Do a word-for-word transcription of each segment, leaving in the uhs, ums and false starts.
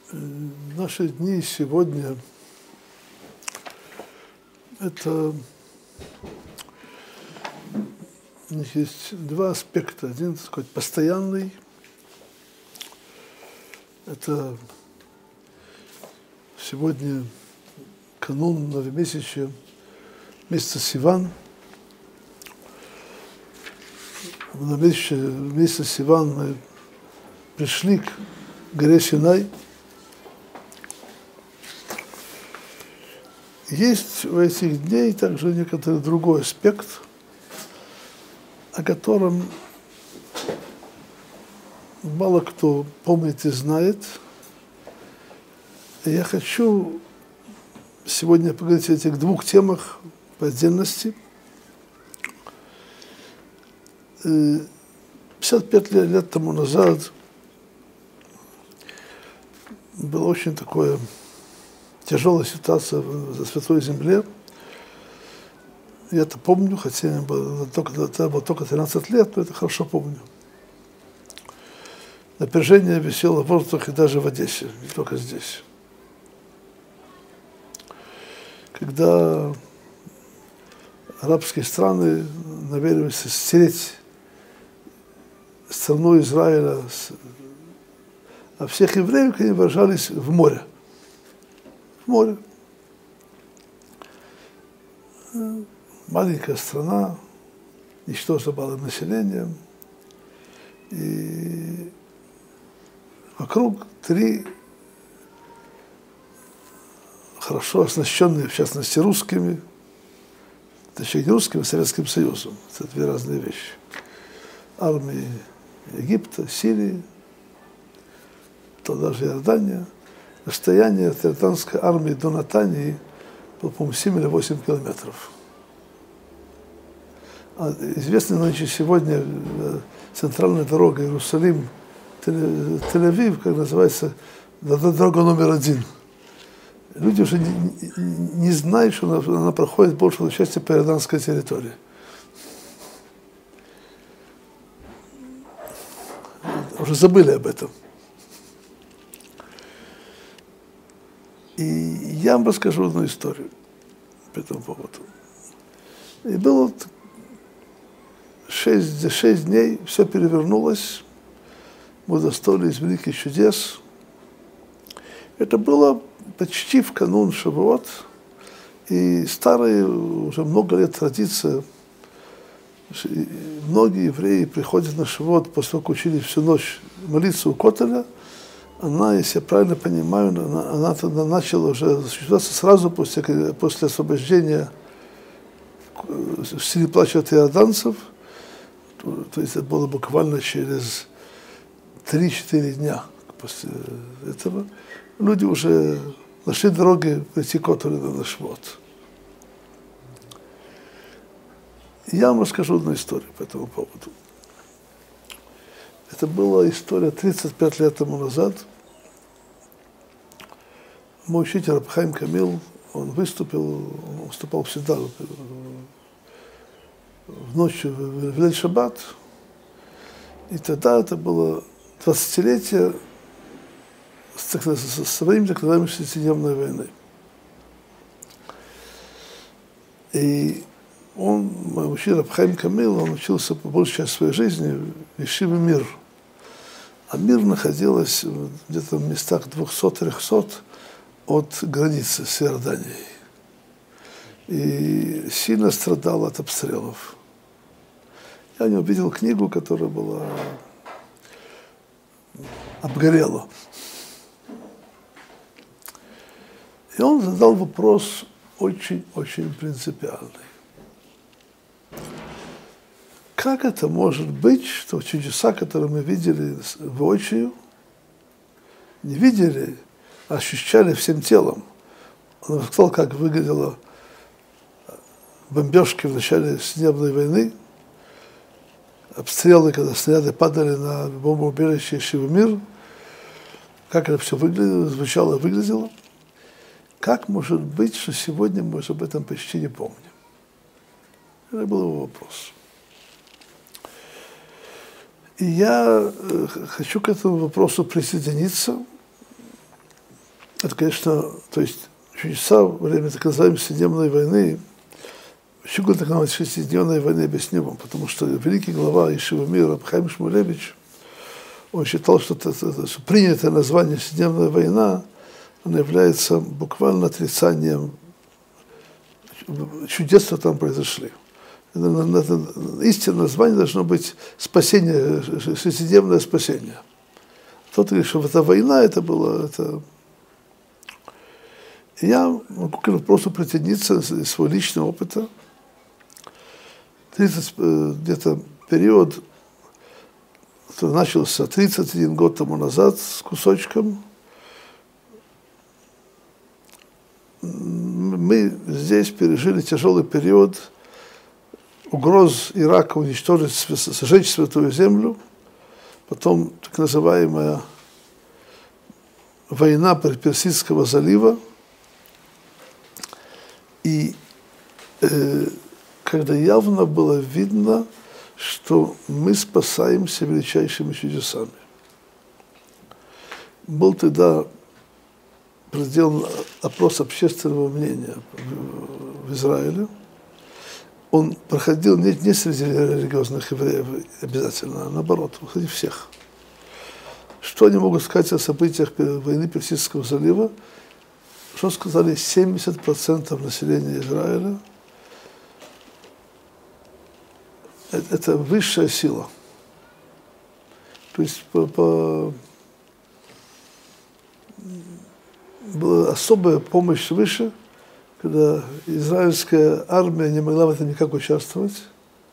В наши дни сегодня это у них есть два аспекта. Один такой постоянный. Это сегодня канун новомесячия, месяца Сиван. В новомесячие месяца Сиван мы пришли к горе Синай. Есть у этих дней также некоторый другой аспект, о котором мало кто помнит и знает. И я хочу сегодня поговорить о этих двух темах по отдельности. пятьдесят пять лет тому назад была очень такое тяжелая ситуация на Святой Земле. Я это помню, хотя мне было только, это было только тринадцать лет, но это хорошо помню. Напряжение висело в воздухе даже в Одессе, не только здесь. Когда арабские страны намеревались стереть страну Израиля, а всех евреев, они выражались в море. В море. Маленькая страна, ничтожно малым населением. И вокруг три хорошо оснащенные, в частности, русскими, точнее, не русскими, а Советским Союзом. Это две разные вещи. Армии Египта, Сирии, то даже Иордания. Расстояние от иорданской армии до Натании было, по-моему, семь или восемь километров. А известная нынче сегодня центральная дорога Иерусалим-Тель-Авив, как называется, дорога номер один. Люди уже не, не, не знают, что она, она проходит большую часть по иорданской территории. Уже забыли об этом. И я вам расскажу одну историю по этому поводу. И было шесть, за шесть дней все перевернулось, мы удостоились великих чудес. Это было почти в канун Шавуот, и старая уже много лет традиция. Многие евреи приходят на Шавуот, после того, как учили всю ночь молиться у Котеля. Она, если я правильно понимаю, она, она тогда начала уже существовать сразу после, после освобождения в стиле плача от иорданцев. То, то есть это было буквально через три-четыре дня после этого. Люди уже нашли дороги прийти к Котелю на Шавуот. Я вам расскажу одну историю по этому поводу. Это была история тридцать пять лет тому назад. Мой учитель Раб Хаим Камил, он выступил, он выступал всегда в ночь в Лейль Шаббат. И тогда это было двадцатилетие со времени так называемой шестидневной войны. И он, мой учитель Раб Хаим Камил, он учился по большей части своей жизни в Ешиве Мир. А Мир находилась где-то в местах двухсот-трехсот от границы с Иорданией. И сильно страдал от обстрелов. Я у него видел книгу, которая была обгорела. И он задал вопрос очень-очень принципиальный. Как это может быть, что чудеса, которые мы видели воочию, не видели, а ощущали всем телом? Он рассказал, как выглядела бомбежки в начале Шестидневной войны, обстрелы, когда снаряды падали на бомбоубежище Ешивы Мир, как это все выглядело, звучало и выглядело. Как может быть, что сегодня мы об этом почти не помним? Это был его вопрос. И я хочу к этому вопросу присоединиться Это, конечно, то есть чудеса во время так называемой шестидневной войны. Почему так называемой шестидневной войны, объясню вам, потому что великий глава Ешивы мира Рав Хаим Шмулевич, он считал, что, это, это, что принятое название шестидневная война, она является буквально отрицанием чудес, что там произошли. Это, это, истинное название должно быть спасение, шестидневное спасение. Тот говорит, что эта война, это было... Это... Я могу к вопросу присоединиться из своего личного опыта. тридцать, где-то период, который начался тридцать один год тому назад с кусочком, мы здесь пережили тяжелый период угроз Ирака уничтожить, сжечь Святую Землю, потом так называемая война Персидского залива. И э, когда явно было видно, что мы спасаемся величайшими чудесами. Был тогда сделан опрос общественного мнения в Израиле. Он проходил не, не среди религиозных евреев обязательно, а наоборот, среди всех. Что они могут сказать о событиях войны Персидского залива? Что сказали семьдесят процентов населения Израиля? Это, это высшая сила. То есть по, по, была особая помощь свыше, когда израильская армия не могла в этом никак участвовать.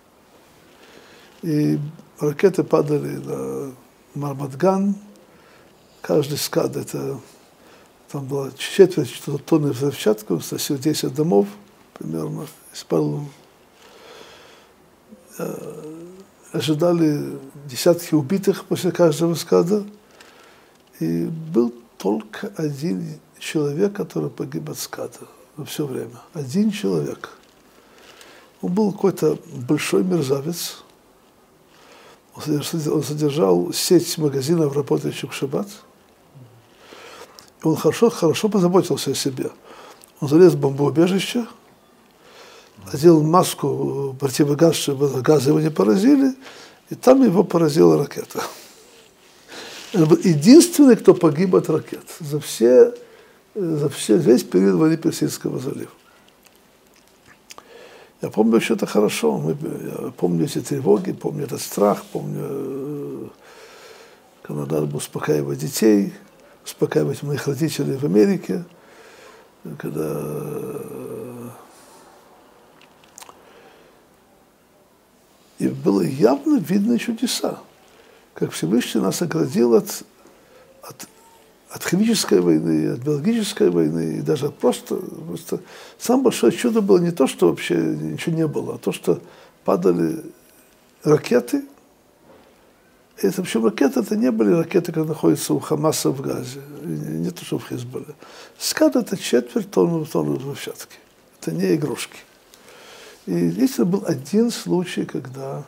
И ракеты падали на Мармат-Ган. Каждый скад, это там было четверть тонны взрывчатки, сносил десять домов примерно. Спал, ожидали десятки убитых после каждого скада. И был только один человек, который погиб от скада во все время. Один человек. Он был какой-то большой мерзавец. Он содержал сеть магазинов, работающих в шаббат. И он хорошо, хорошо позаботился о себе. Он залез в бомбоубежище, одел маску противогаз, чтобы газы его не поразили, и там его поразила ракета. Он был единственный, кто погиб от ракет за, все, за все, весь период войны Персидского залива. Я помню еще это хорошо. Мы, я помню эти тревоги, помню этот страх, помню, когда надо было успокаивать детей, успокаивать моих родителей в Америке, когда... И было явно видно чудеса, как Всевышний нас оградил от, от, от химической войны, от биологической войны, и даже просто, просто... Самое большое чудо было не то, что вообще ничего не было, а то, что падали ракеты. И, причем ракеты это не были ракеты, которые находятся у Хамаса в Газе, не то, что в Хизболле. Скад это четверть тонны взрывчатки, это не игрушки. И если был один случай, когда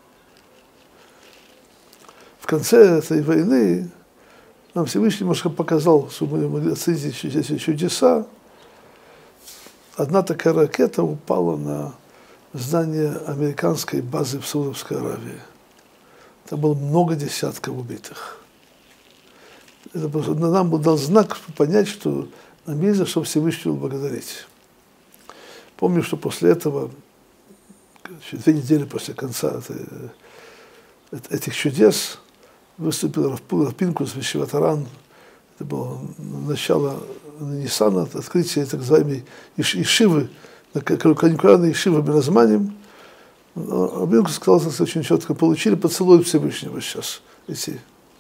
в конце этой войны нам Всевышний немножко показал, что мы могли оценить эти чудеса. Одна такая ракета упала на здание американской базы в Саудовской Аравии. Там было много десятков убитых. Это просто, нам был дал знак, чтобы понять, что нам есть за что Всевышнего благодарить. Помню, что после этого, две недели после конца этих чудес, выступил Рав Пинкус Вишиват Аран. Это было начало Ниссана, открытие так называемой Ешивы, конкурентной Ешивы Беразманим. Рав Пинкус сказал, что очень четко получили поцелуй Всевышнего сейчас идти.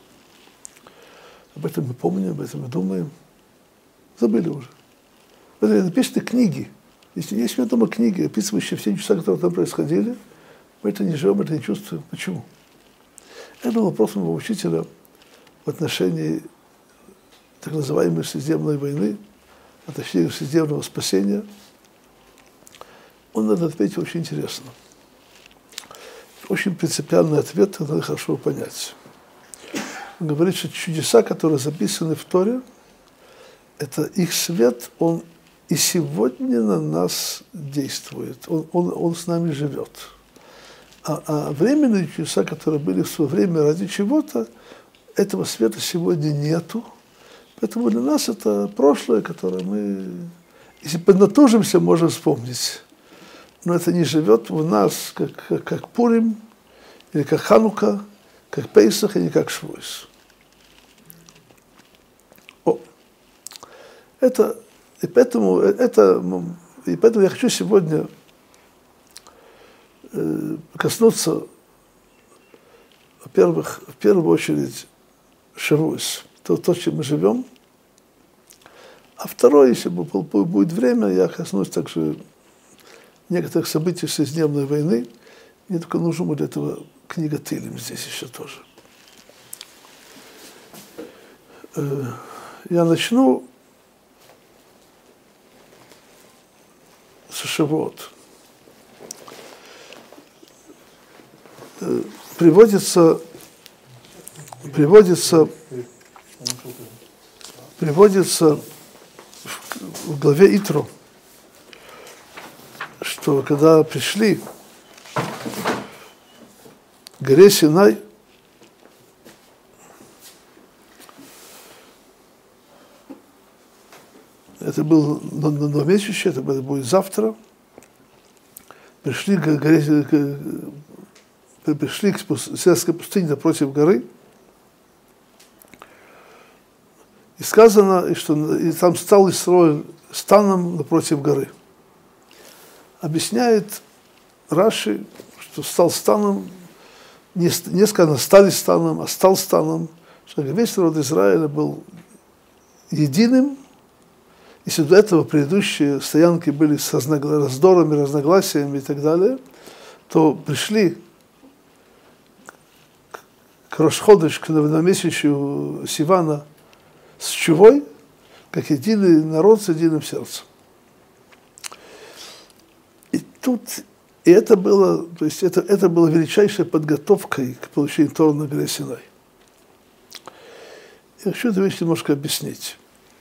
Об этом мы помним, об этом мы думаем. Забыли уже. Это написаны книги. Если есть у меня дома книги, описывающие все чудеса, которые там происходили, мы это не живем, это не чувствуем. Почему? Это был вопрос моего учителя в отношении так называемой шестидневной войны, а точнее шестидневного спасения. Он на это ответил очень интересно. Очень принципиальный ответ, надо хорошо понять. Он говорит, что чудеса, которые записаны в Торе, это их свет, он и сегодня на нас действует, он, он, он с нами живет. А, а временные чудеса, которые были в свое время ради чего-то, этого света сегодня нету. Поэтому для нас это прошлое, которое мы, если поднатужимся, можем вспомнить. Но это не живет в нас, как, как, как Пурим, или как Ханука, как Пейсах, или как Швуйс. О, это, и, поэтому, это, и поэтому я хочу сегодня э, коснуться, во-первых, в первую очередь, Швуйс, то, то, чем мы живем. А второе, если будет время, я коснусь также некоторых событий шестидневной войны. Мне только нужно будет для этого книга Тилим здесь еще тоже. Я начну с Шавуот. Приводится, приводится, приводится в главе Итро, что когда пришли к горе Синай, это было новомесячье, это будет завтра, пришли к горе, к, пришли к сельской пустыне напротив горы, и сказано, что и там стал Исроэль станом напротив горы. Объясняет Раши, что стал станом, не, не сказано стали станом, а стал станом, что весь народ Израиля был единым. Если до этого предыдущие стоянки были с раздорами, разногласиями и так далее, то пришли к Рош-ходеш, к новомесячью Сивана, с чувой, как единый народ с единым сердцем. И тут, и это было, то есть это, это было величайшей подготовкой к получению Торы на горе Синай. Я хочу эту вещь немножко объяснить.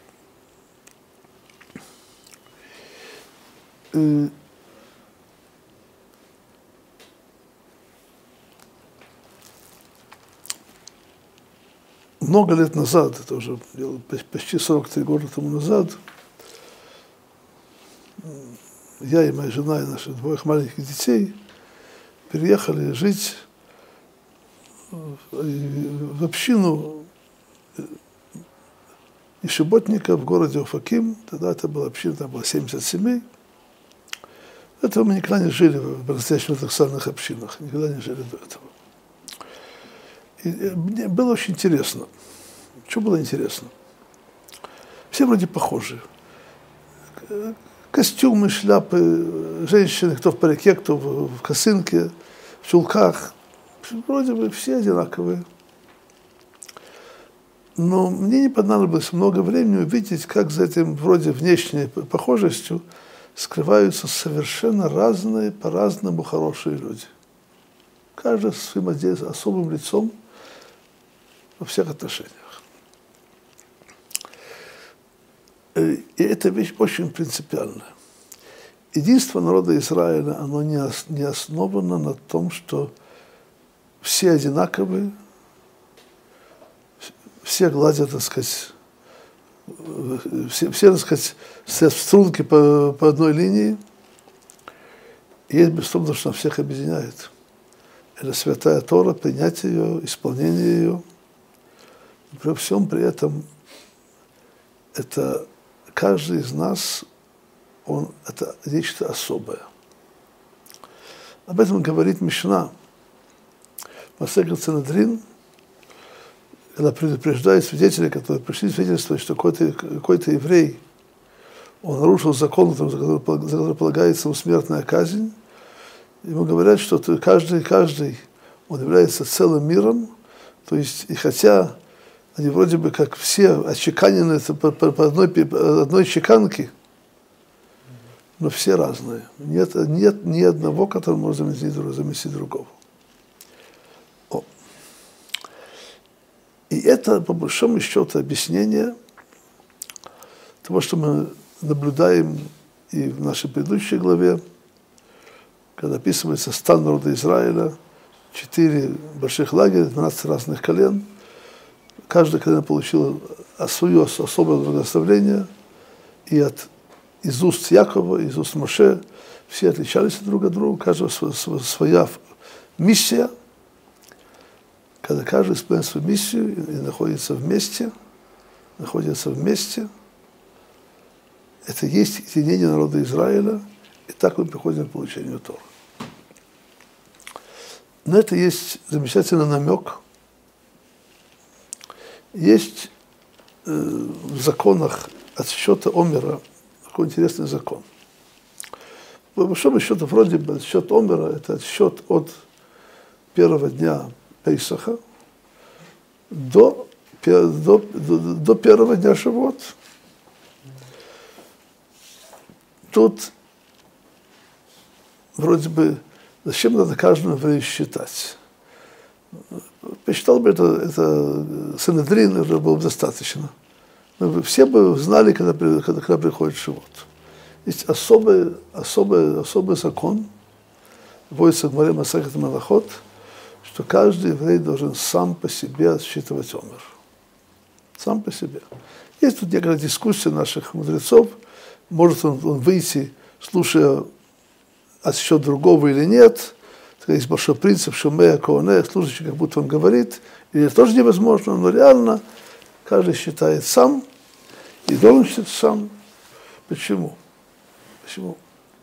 Много лет назад, это уже почти сорок три года тому назад, я и моя жена, и наши двоих маленьких детей переехали жить в общину ишеботника в городе Офаким. Тогда это была община, там было семьдесят семей. Этого мы никогда не жили в по-настоящему ортодоксальных общинах, никогда не жили до этого. И мне было очень интересно. Что было интересно? Все вроде похожи. Костюмы, шляпы, женщины, кто в парике, кто в косынке, в чулках. Вроде бы все одинаковые. Но мне не понадобилось много времени увидеть, как за этим вроде внешней похожестью скрываются совершенно разные, по-разному хорошие люди. Каждый со своим особым лицом во всех отношениях. И эта вещь очень принципиальная. Единство народа Израиля, оно не основано на том, что все одинаковые, все гладят, так сказать, все, все так сказать, стоят в струнке по, по одной линии. И есть безусловно, что всех объединяет. Это святая Тора, принятие ее, исполнение ее. И при всем при этом это каждый из нас, он, это нечто особое. Об этом говорит Мишна. Масехет Санедрин, когда предупреждает свидетелей, которые пришли свидетельствовать, что какой-то, какой-то еврей, он нарушил закон, за который, за который полагается ему смертная казнь, ему говорят, что каждый, каждый, он является целым миром, то есть, и хотя они вроде бы как все отчеканены по, по, по одной, по одной чеканке, но все разные. Нет, нет ни одного, который может заместить, заместить другого. О. И это, по большому счету, объяснение того, что мы наблюдаем и в нашей предыдущей главе, когда описывается стан народа Израиля, четыре больших лагеря, двенадцать разных колен. Каждое колено получило свое особое благословение, и от, из уст Якова, из уст Моше все отличались друг от друга, у каждого своя миссия. Когда каждый исполняет свою миссию и находится вместе, находится вместе, это есть единение народа Израиля, и так мы приходим к получению Торы. На это есть замечательный намек. Есть э, в законах отсчета Омера такой интересный закон. По большому счету, вроде бы отсчет Омера – это отсчет от первого дня Пейсаха до, до, до, до первого дня Шавуот. Тут вроде бы зачем надо каждому еврею считать? Посчитал бы это, это Санедрин, уже было бы достаточно. Мы все бы знали, когда, когда, когда приходит Шавуот. Есть особый, особый, особый закон, вводится в Гмаре Масехет Малахот, что каждый еврей должен сам по себе отсчитывать Омер. Сам по себе. Есть тут некоторая дискуссия наших мудрецов, может он, он выйти, слушая отсчет другого или нет. Есть большой принцип Шумея Коане, слушающий, как будто он говорит, или это тоже невозможно, но реально каждый считает сам и должен считать сам. Почему? Почему?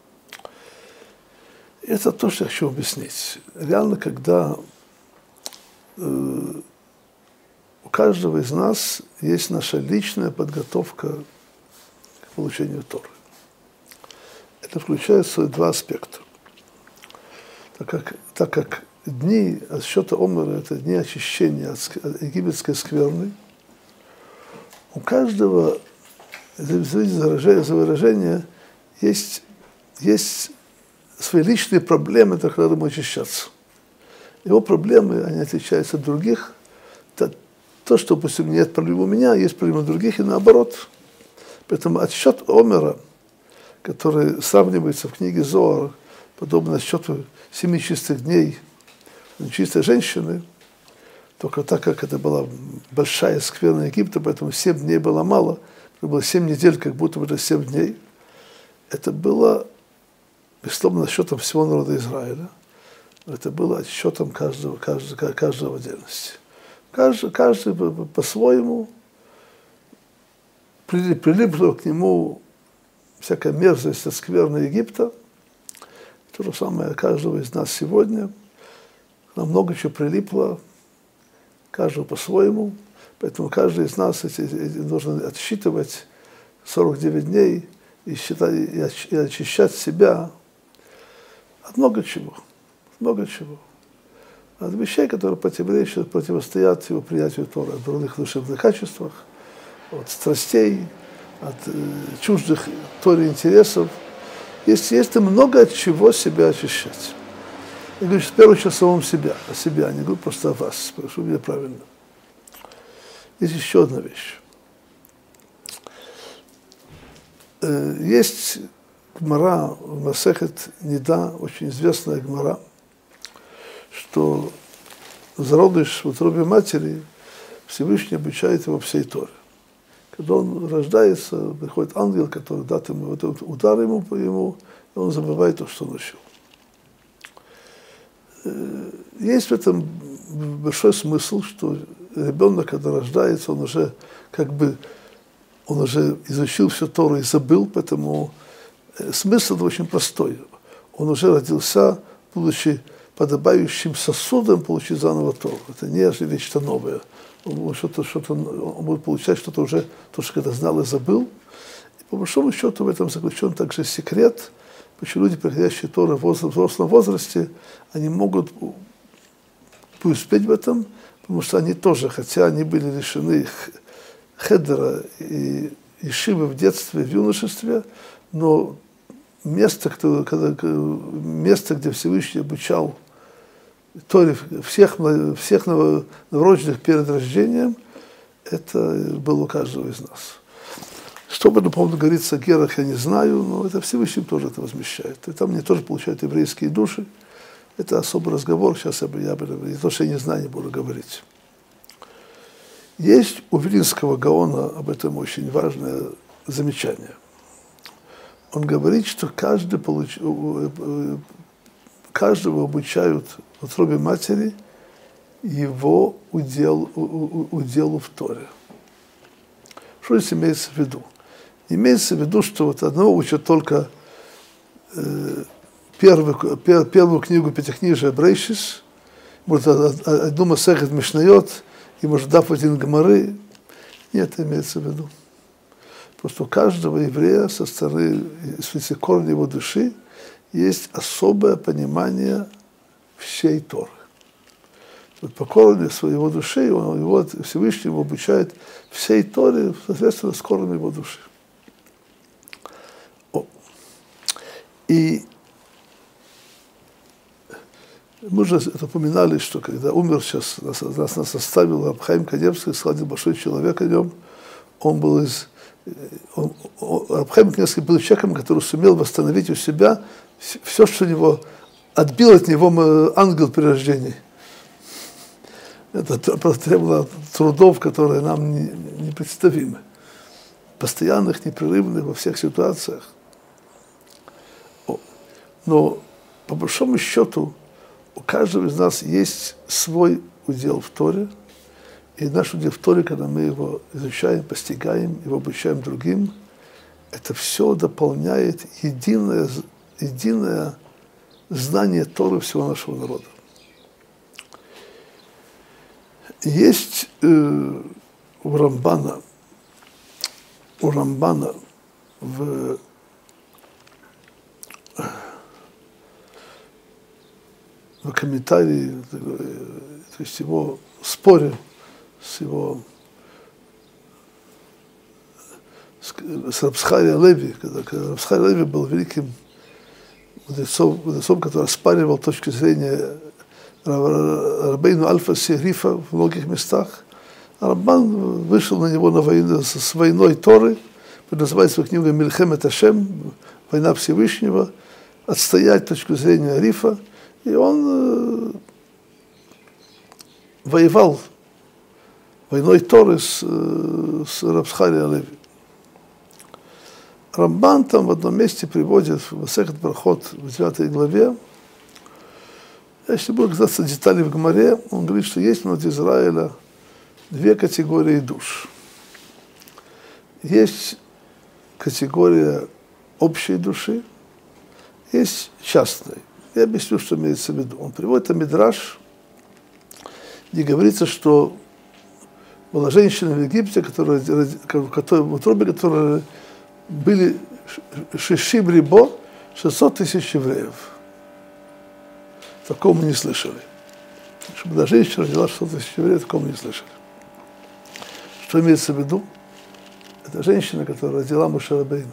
Это то, что я хочу объяснить. Реально, когда э, у каждого из нас есть наша личная подготовка к получению Торы. Это включает в свои два аспекта. Так как, так как дни отсчета Омера – это дни очищения от египетской скверны, у каждого, за выражение, есть, есть свои личные проблемы, так надо ему очищаться. Его проблемы, они отличаются от других. То, то, что, допустим, нет проблем у меня, есть проблемы у других, и наоборот. Поэтому отсчет Омера, который сравнивается в книге Зоар, подобно отсчету семи чистых дней чистой женщины, только так как это была большая скверна Египта, поэтому семь дней было мало, это было семь недель, как будто бы это семь дней. Это было, безусловно, отсчетом всего народа Израиля, это было отсчетом каждого, каждого, каждого в отдельности. Каждый, каждый по-своему прилипло к нему всякая мерзость от скверны Египта. То же самое каждого из нас сегодня. Нам много чего прилипло, каждого по-своему. Поэтому каждый из нас эти, эти, должен отсчитывать сорок девять дней и, считать, и очищать себя от много чего. Много чего. От вещей, которые противоречат, противостоят его принятию Торы, от дурных душевных качествах, от страстей, от э, чуждых Торе интересов. Есть, есть много от чего себя очищать. Я говорю, в первую очередь, о самом себя, о себе, а не говорю просто о вас, прошу меня правильно. Есть еще одна вещь. Э, есть гмара в Масехет Нида, очень известная гмара, что зародыш в утробе матери Всевышний обучает его всей Торе. Когда он рождается, приходит ангел, который дает ему вот этот удар ему по ему, и он забывает то, что он учил. Есть в этом большой смысл, что ребенок, когда рождается, он уже как бы он уже изучил всю Тору и забыл, поэтому смысл очень простой. Он уже родился, будучи подобающим сосудом, получить заново Тору. Это не нечто новое. Он, что-то, что-то, он будет получать что-то уже, то, что когда знал и забыл. И по большому счету в этом заключен также секрет, почему люди, приходящие Торы в взрослом возрасте, они могут преуспеть в этом, потому что они тоже, хотя они были лишены хедера и ешивы в детстве, в юношестве, но место, когда, место, где Всевышний обучал Торе всех, всех новорожденных перед рождением, это было у каждого из нас. Что по этому поводу говорится о герах, я не знаю, но это Всевышний тоже это возмещает. И там они тоже получают еврейские души. Это особый разговор, сейчас я бы, я бы, не то, что я не знаю, не буду говорить. Есть у Вилинского Гаона об этом очень важное замечание. Он говорит, что каждый получ... каждого обучают в утробе матери его удел, уделу в Торе. Что здесь имеется в виду? Имеется в виду, что вот одного учат только э, первую, пер, первую книгу Пятикнижия Брейшис, может, одну Масехет Мишнайот, и может дав один Гемары. Нет, имеется в виду. Просто у каждого еврея со стороны, с корня его души, есть особое понимание всей Торы. Вот по корню своего души, он его Всевышний его обучает всей Торе, соответственно, с корнем его души. О. И мы уже это упоминали, что когда умер сейчас, нас, нас, нас оставил Раб Хаим Каневский, сходил большой человек о нем, он был из... Он, он, Раб Хаим Каневский был человеком, который сумел восстановить у себя все, что у него отбил от него ангел при рождении. Это требовало трудов, которые нам непредставимы. Постоянных, непрерывных во всех ситуациях. Но по большому счету у каждого из нас есть свой удел в Торе. И наш удел в Торе, когда мы его изучаем, постигаем, его обучаем другим, это все дополняет единое, единое знание Торы всего нашего народа. Есть э, у Рамбана, у Рамбана в, в комментарии, то есть его споре с его с, с Рабсхай Леви, когда, когда Рабсхай Леви был великим мудрецом, мудрецом, который оспаривал точки зрения Рабейну Альфа Сирифа в многих местах. Рамбан вышел на него на войну, с войной Торы, называется свою книгу «Мильхемет Ашем», «Война Всевышнего», отстоять точку зрения Рифа, и он э, воевал войной Торы с, э, с Рабсхай Леви. Рамбан там в одном месте приводит в Масехет Брахот в девятой главе. Если буду касаться деталей в Гемаре, он говорит, что есть в народе Израиля две категории душ. Есть категория общей души, есть частной. Я объясню, что имеется в виду. Он приводит Мидраш, где говорится, что была женщина в Египте, которая, которая, в утробе которой были шишим рибо, шестьсот тысяч евреев. Такого мы не слышали. Чтобы даже женщина родила шестьсот тысяч евреев, такого мы не слышали. Что имеется в виду? Это женщина, которая родила Моше Рабейну.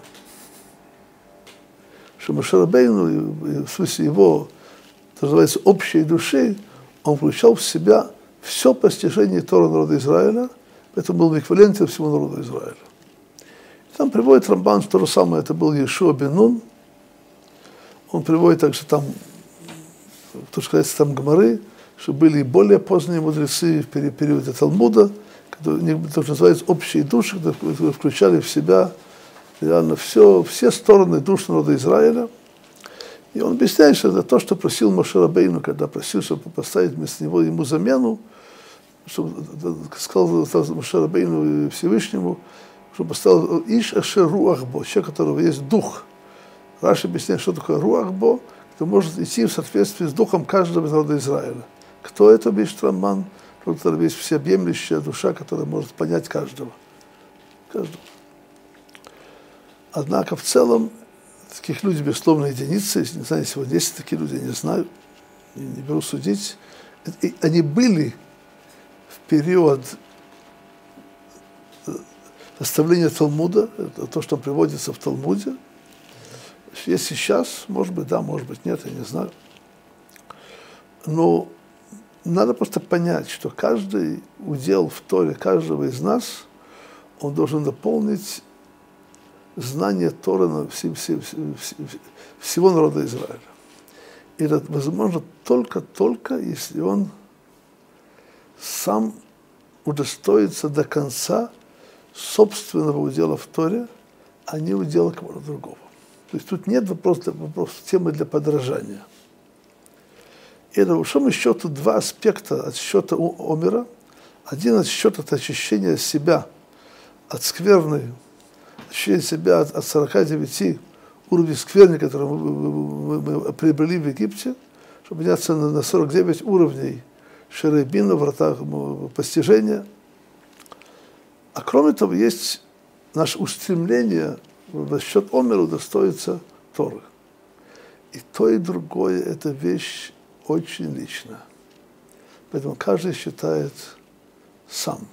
Что Моше Рабейну, в смысле его, это называется, общей души, он включал в себя все постижение Тора народа Израиля, поэтому был эквивалентен всему народу Израиля. И там приводит Рамбан, что то же самое, это был Иешуа бен Нун. Он приводит также там, то, что говорится там Гемары, что были и более поздние мудрецы в периоде Талмуда, которые, то, что называется, общие души, которые включали в себя реально все, все стороны душ народа Израиля. И он объясняет, что это то, что просил Моше Рабейну, когда просил, чтобы поставить вместо него ему замену, чтобы сказал Моше Рабейну Всевышнему, чтобы поставил Иш Ашер Руахбо, человек, у которого есть дух. Раши объясняет, что такое Руахбо, кто может идти в соответствии с духом каждого народа Израиля. Кто это, пишет Рамбан? У которого есть всеобъемлющая душа, которая может понять каждого. каждого. Однако в целом таких людей, безусловно, единицы. Не знаю, сегодня есть такие люди, я не знаю, не, не беру судить. И они были в период составления Талмуда, это то, что приводится в Талмуде. Если сейчас, может быть, да, может быть, нет, я не знаю. Но надо просто понять, что каждый удел в Торе каждого из нас, он должен дополнить знание Торы всего народа Израиля. И это возможно только-только, если он сам удостоится до конца собственного удела в Торе, а не удела кого-то другого. То есть тут нет вопроса, вопрос темы для подражания. И это, по большому счету, два аспекта от счета Омера. Один отсчет от очищения себя от скверны, очищения себя от, от сорока девяти уровней скверны, которые мы, мы, мы приобрели в Египте, чтобы подняться на, на сорок девять уровней шеребина, врата постижения. А кроме того, есть наше устремление в счет Омера удостоиться Торы. И то, и другое – это вещь очень личная. Поэтому каждый считает сам.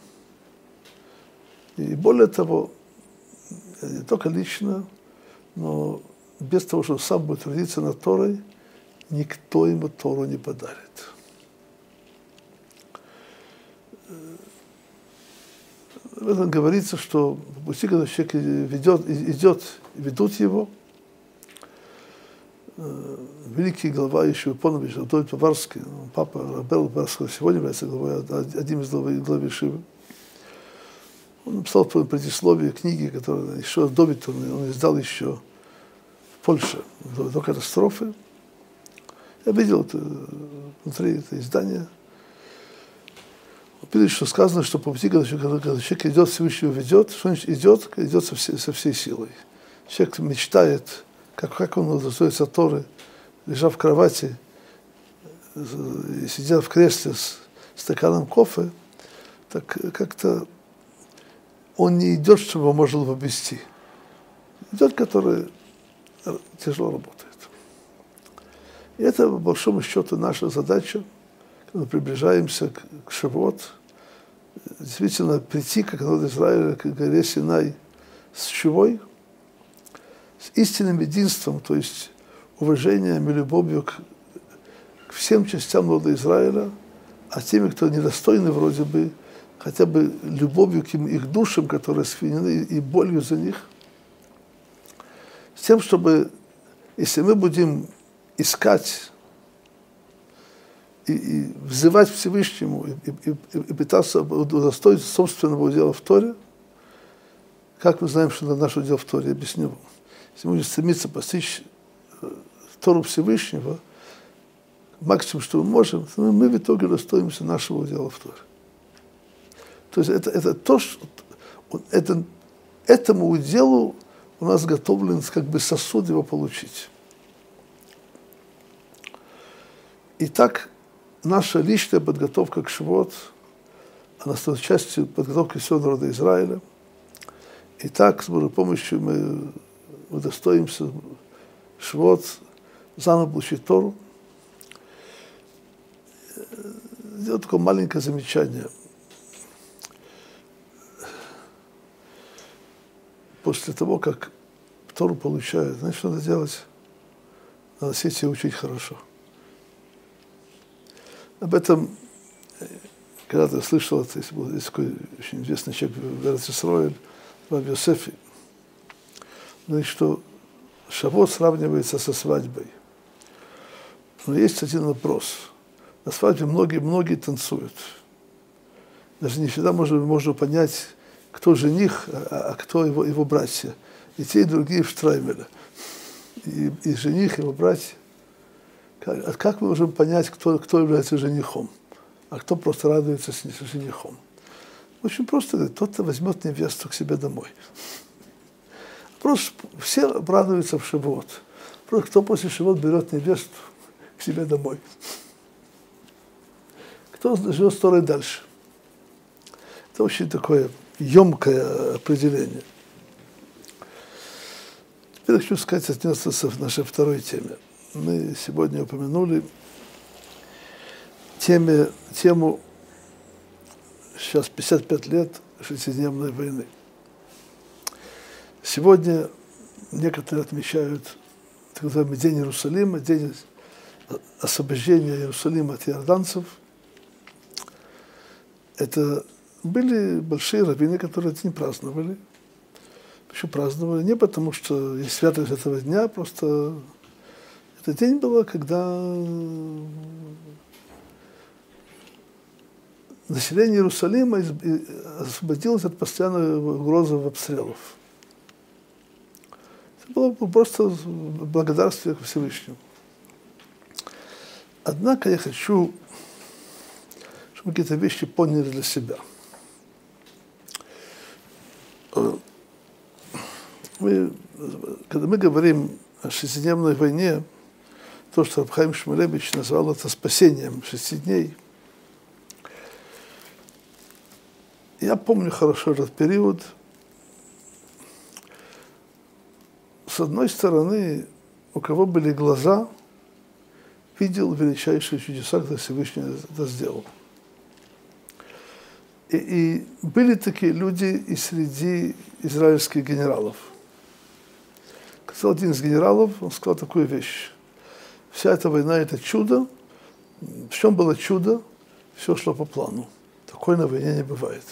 И более того, не только лично, но без того, что сам будет трудиться над Торой, никто ему Тору не подарит. В этом говорится, что по пути, когда человек ведет, идет, ведут его, великий глава Ешивы Понович, Давид Поварский, папа Рабел Поварского сегодня является главой, одним из глав, глав Ешивы. Он написал предисловие книги, которую еще Давид, он, он издал еще в Польше до, до катастрофы. Я видел это внутри это издания. Видели, что сказано, что по пути, когда человек, когда человек идет, Всевышний его ведет, что он идет, идет со всей, со всей силой. Человек мечтает, как, как он удостоится Торы, лежа в кровати, сидя в кресле с стаканом кофе, так как-то он не идет, чтобы его можно было обвести. Идет, который тяжело работает. И это, по большому счету, наша задача, когда мы приближаемся к, к Шавуот, действительно прийти, как народ Израиля, к горе Синай с чувой, с истинным единством, то есть уважением и любовью к, к всем частям народа Израиля, а теми, кто недостойны вроде бы, хотя бы любовью к им, их душам, которые склонены, и болью за них, с тем, чтобы, если мы будем искать и, и взывать Всевышнему, и, и, и, и пытаться удостоить собственного удела в Торе, как мы знаем, что наш удел в Торе, объясню вам. Если мы будем стремиться постичь Тору Всевышнего, максимум, что мы можем, то мы в итоге достоимся нашего удела в Торе. То есть это, это то, что это, этому уделу у нас готовлен как бы сосуд его получить. Итак, наша личная подготовка к Шавуот, она стала частью подготовки всего народа Израиля. И так, с Божьей помощью, мы удостоимся Шавуот, заново получить Тору. Сделать такое маленькое замечание. После того, как Тору получают, знаете, что надо делать? Надо сесть и учить хорошо. Об этом когда-то я слышал, есть такой очень известный человек в Эрец Исроэль, Рав Йосефи, говорит, что Шавуот сравнивается со свадьбой. Но есть один вопрос. На свадьбе многие-многие танцуют. Даже не всегда можно, можно понять, кто жених, а, а кто его, его братья. И те, и другие в штраймеле. И, и жених, и его братья. Как, а как мы можем понять, кто, кто является женихом, а кто просто радуется с, с женихом? Очень просто. Тот-то возьмет невесту к себе домой. Просто все радуются в Шавуот. Просто кто после Шавуот берет невесту к себе домой? Кто живет с Торой дальше? Это очень такое емкое определение. Теперь я хочу сказать, отнесться к нашей второй теме. Мы сегодня упомянули теме, тему сейчас пятьдесят пять лет шестидневной войны. Сегодня некоторые отмечают так называемый День Иерусалима, день освобождения Иерусалима от иорданцев. Это были большие раввины, которые это не праздновали. Почему праздновали? Не потому, что есть святость этого дня, просто этот день был, когда население Иерусалима освободилось от постоянной угрозы обстрелов. Это было просто благодарствие к Всевышнему. Однако я хочу, чтобы мы какие-то вещи поняли для себя. Мы, когда мы говорим о шестидневной войне, то, что Рав Хаим Шмулевич назвал это спасением шести дней, я помню хорошо этот период. С одной стороны, у кого были глаза, видел величайшие чудеса, которые Всевышний это сделал. И, и были такие люди и среди израильских генералов. Сказал один из генералов, он сказал такую вещь. Вся эта война – это чудо. В чем было чудо? Все шло по плану. Такой на войне не бывает.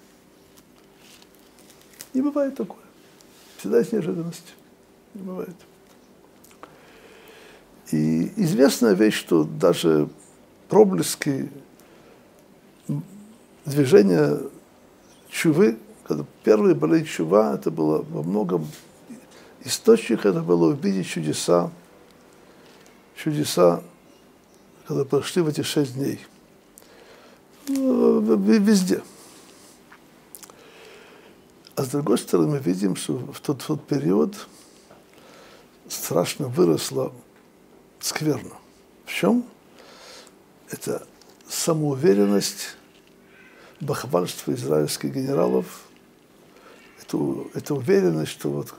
Не бывает такое. Всегда есть неожиданность. Не бывает. И известная вещь, что даже проблески движения чувы, когда первые были чува, это было во многом источник, это было увидеть чудеса, чудеса, когда прошли в эти шесть дней. Везде. А с другой стороны, мы видим, что в тот, в тот период страшно выросла скверно. В чем? Это самоуверенность, бахвальство израильских генералов, это, это уверенность, что вот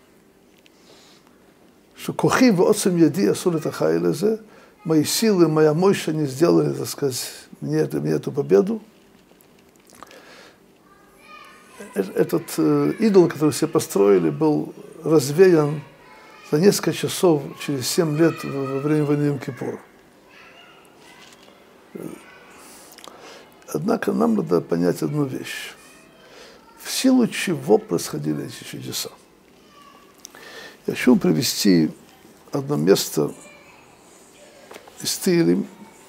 что кохи в отцем яди асур это хайлезе, мои силы, моя мощь, они сделали, так сказать, мне, мне эту победу. Этот э, идол, который все построили, был развеян за несколько часов, через семь лет во время войны Йом-Кипура. Однако нам надо понять одну вещь. В силу чего происходили эти чудеса? Я хочу привести одно место из Тилим.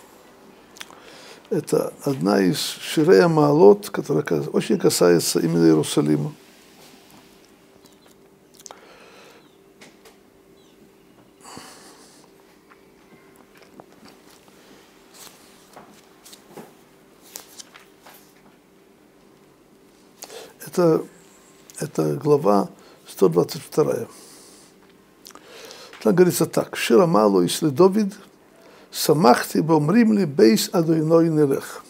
Это одна из Ширея Маалот, которая очень касается именно Иерусалима. Это, это глава сто двадцать вторая. Там говорится так. Шира Мало, если Давид, самахти бомрим ли бейс адойной нелех.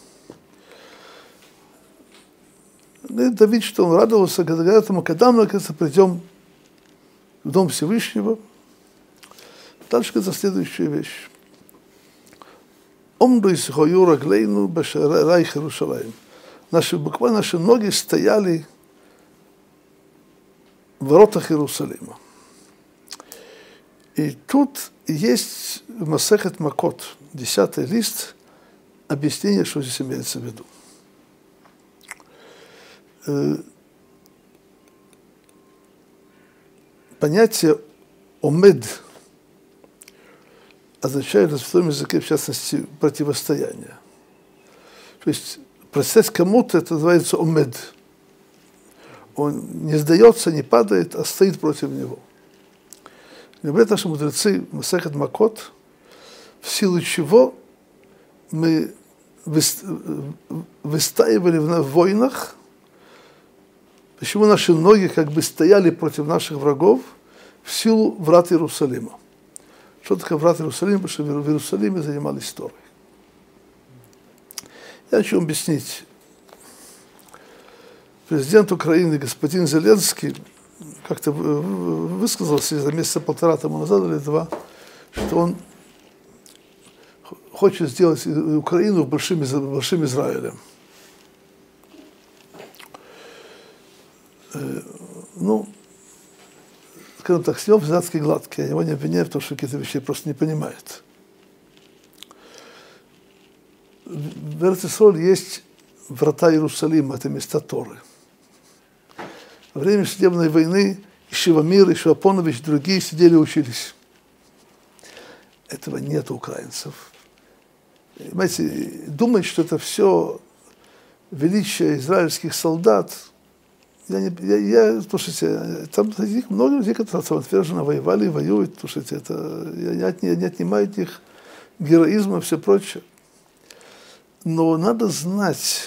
Давид, что он радовался, когда говорят ему, когда мы, наконец-то, придем в Дом Всевышнего. Дальше говорится следующая вещь. Омду из хою раглейну башарай Иерусалим. Наши, буквально наши ноги стояли в воротах Иерусалима. И тут есть в Масехет Макот, десятый лист, объяснение, что здесь имеется в виду. Понятие омед означает на святом языке, в частности, противостояние. То есть процесс кому-то, это называется омед. Он не сдается, не падает, а стоит против него. Говорят наши мудрецы Масехет Макот, в силу чего мы выстаивали в войнах, почему наши ноги как бы стояли против наших врагов, в силу врат Иерусалима. Что такое врат Иерусалима? Потому что в Иерусалиме занимались Торой. Я хочу объяснить. Президент Украины господин Зеленский как-то высказался за месяца полтора тому назад или два, что он хочет сделать Украину большим, большим Израилем. Ну, скажем так, с него взятки гладкие, я его не обвиняю в том, что какие-то вещи просто не понимает. В Эрец-Исраэль есть врата Иерусалима, это места Торы. Во время шестидневной войны Шивамир и Шивапонович и другие сидели и учились. Этого нет у украинцев. Понимаете, думать, что это все величие израильских солдат, я, не, я, я слушайте, там много людей, которые самоотверженно воевали и воюют, слушайте, это, я не, не отнимаю от них героизма и все прочее. Но надо знать,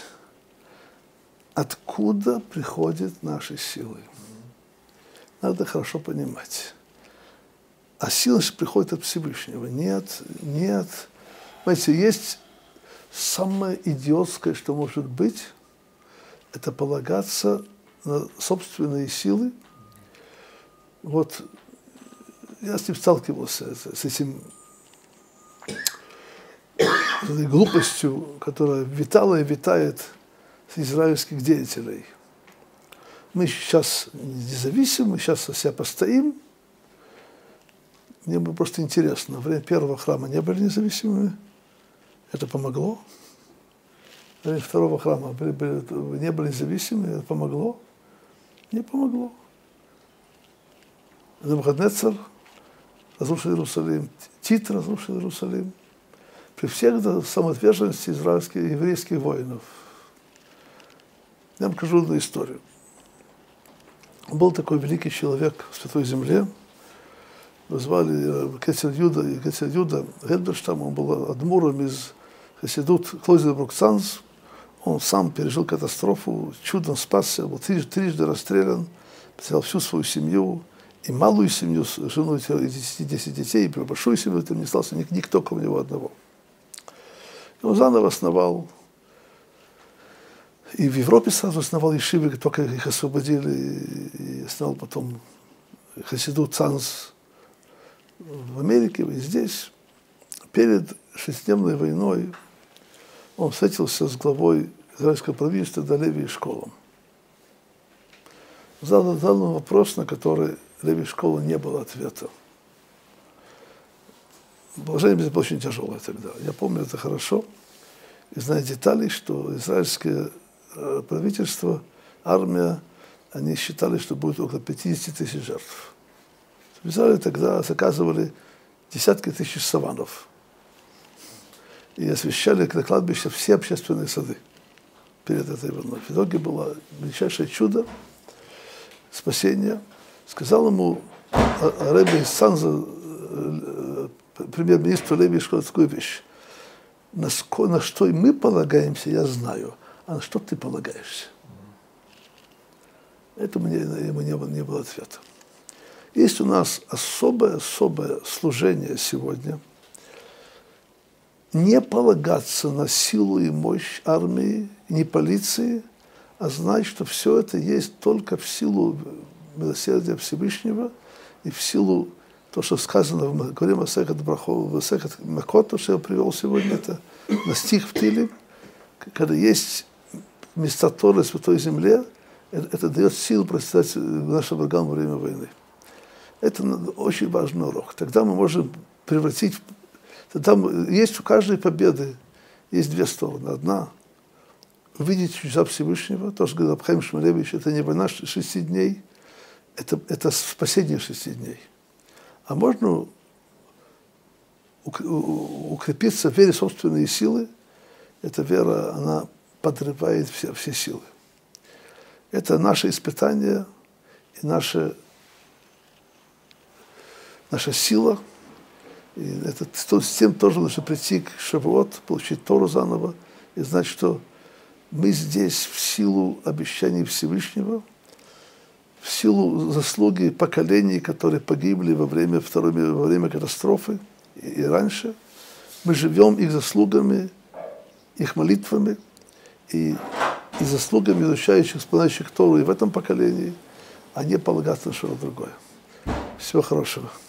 откуда приходят наши силы. Надо хорошо понимать. А сила приходит от Всевышнего. Нет, нет. Понимаете, есть самое идиотское, что может быть, это полагаться на собственные силы. Вот я с ним сталкивался, с этим, с этой глупостью, которая витала и витает с израильских деятелей. Мы сейчас независимы, мы сейчас за себя постоим. Мне было просто интересно, во время первого храма не были независимыми. Это помогло. Во время второго храма были, были, не были независимыми. Это помогло. Не помогло. Навуходоносор разрушил Иерусалим. Тит разрушил Иерусалим. При всех самоотверженности израильских и еврейских воинов. Я вам скажу одну историю. Был такой великий человек в Святой Земле. Его звали Кецер Юда. И Кецер Юда Гельберштам, он был адмуром из Хасидут Клойзенбург-Цанз. Он сам пережил катастрофу, чудом спасся, был трижды, трижды расстрелян, потерял всю свою семью, и малую семью, жену и десять детей, и большую семью, там не остался никто, кроме него одного. И он заново основал. И в Европе сразу основал ешивы, только их освободили, и основал потом Хасидут Цанз в Америке и здесь. Перед шестидневной войной он встретился с главой израильского правительства Леви Эшколом. Задал, задал вопрос, на который Леви Эшкола не было ответа. Положение было очень тяжелое тогда. Я помню это хорошо. И знаю детали, что израильское правительство, армия, они считали, что будет около пятьдесят тысяч жертв. В Израиле тогда заказывали десятки тысяч саванов. И освещали на кладбище все общественные сады перед этой войной. В итоге было величайшее чудо спасения. Сказал ему Ребе из Цанза, премьер-министр Леви Эшкола, такую вещь. На, на что мы полагаемся, я знаю, а на что ты полагаешься? Это мне, ему не было, не было ответа. Есть у нас особое-особое служение сегодня. Не полагаться на силу и мощь армии, не полиции, а знать, что все это есть только в силу милосердия Всевышнего и в силу того, что сказано в Горе Масехет Брахот, в Масехет Макот, что я привел сегодня, это на стих в Тиле, когда есть места Торы в Святой Земле, это, это дает силу процветать нашим врагам во время войны. Это очень важный урок. Тогда мы можем превратить... Тогда есть у каждой победы есть две стороны. Одна — увидеть чудеса Всевышнего. То, что говорит Абхаим Шмулевич, это не война шести дней, это, это спасение шести дней. А можно укрепиться в вере в собственные силы. Эта вера, она подрывает все, все силы. Это наше испытание и наше наша сила, и это, с тем тоже нужно прийти к Шавуот, получить Тору заново и знать, что мы здесь в силу обещаний Всевышнего, в силу заслуги поколений, которые погибли во время, второй, во время катастрофы и, и раньше. Мы живем их заслугами, их молитвами и, и заслугами изучающих, исполняющих Тору и в этом поколении, а не полагаться на что-то другое. Всего хорошего.